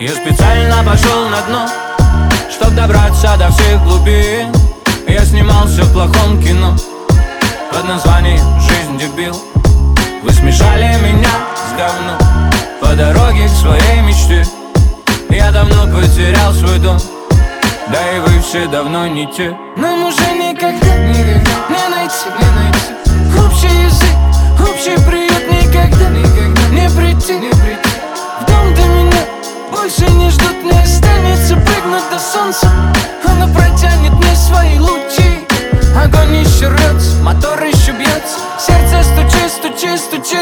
Я специально пошел на дно, чтоб добраться до всех глубин. Я снимался в плохом кино под названием «Жизнь, дебил». Вы смешали меня с говном по дороге к своей мечте. Я давно потерял свой дом, да и вы все давно не те. Нам уже никогда не найти общий язык, общий приют. Никогда не прийти в дом до меня. Больше не ждут, не останется прыгнуть до солнца. Оно протянет мне свои лучи. Огонь еще рвется, мотор еще бьется, сердце стучи, стучи, стучи.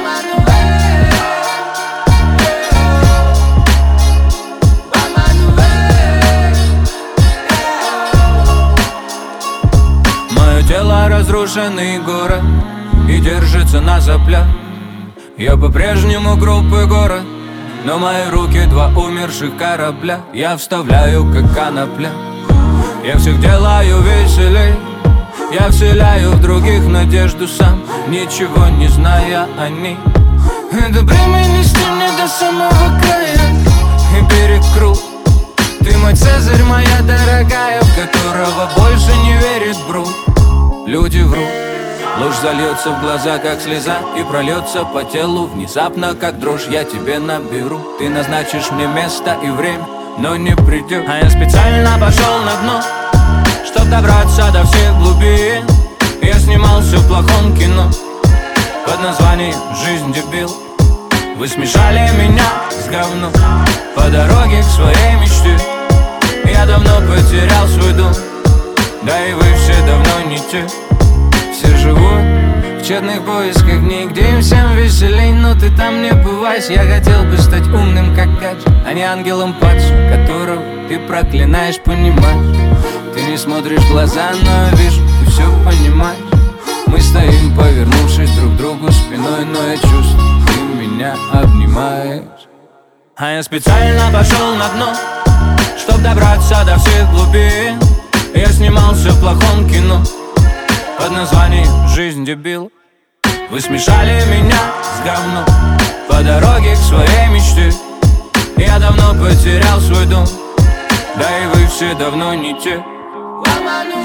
Мое тело разрушенный город и держится на соплях. Я по-прежнему группы город, но мои руки два умерших корабля. Я вставляю как конопля, я всех делаю веселей. Я вселяю в других надежду сам, ничего не зная о них. Это бремя нести мне до самого края И перекрут. Ты мой Цезарь, моя дорогая, в которого больше не верит Брут. Люди врут, ложь зальется в глаза, как слеза, и прольется по телу внезапно, как дрожь. Я тебе наберу, ты назначишь мне место и время, но не придет. А я специально пошел на дно, чтоб добраться до всех глубин. Я снимался в плохом кино под названием «Жизнь, дебил». Вы смешали меня с говном по дороге к своей мечте. Я давно потерял свой дом, да и вы все давно не те. Все живут в тщетных поисках дней, где им всем веселей, но ты там не бываешь. Я хотел бы стать умным, как гаджет, а не ангелом падшим, которого ты проклинаешь, понимаешь. Ты не смотришь в глаза, но я вижу, ты все понимаешь. Мы стоим, повернувшись друг к другу спиной, но я чувствую, ты меня обнимаешь. А я специально пошел на дно, чтоб добраться до всех глубин. Я снимался в плохом кино под названием «Жизнь, дебил». Вы смешали меня с говном по дороге к своей мечте. Я давно потерял свой дом, да и вы все давно не те. Обманывай.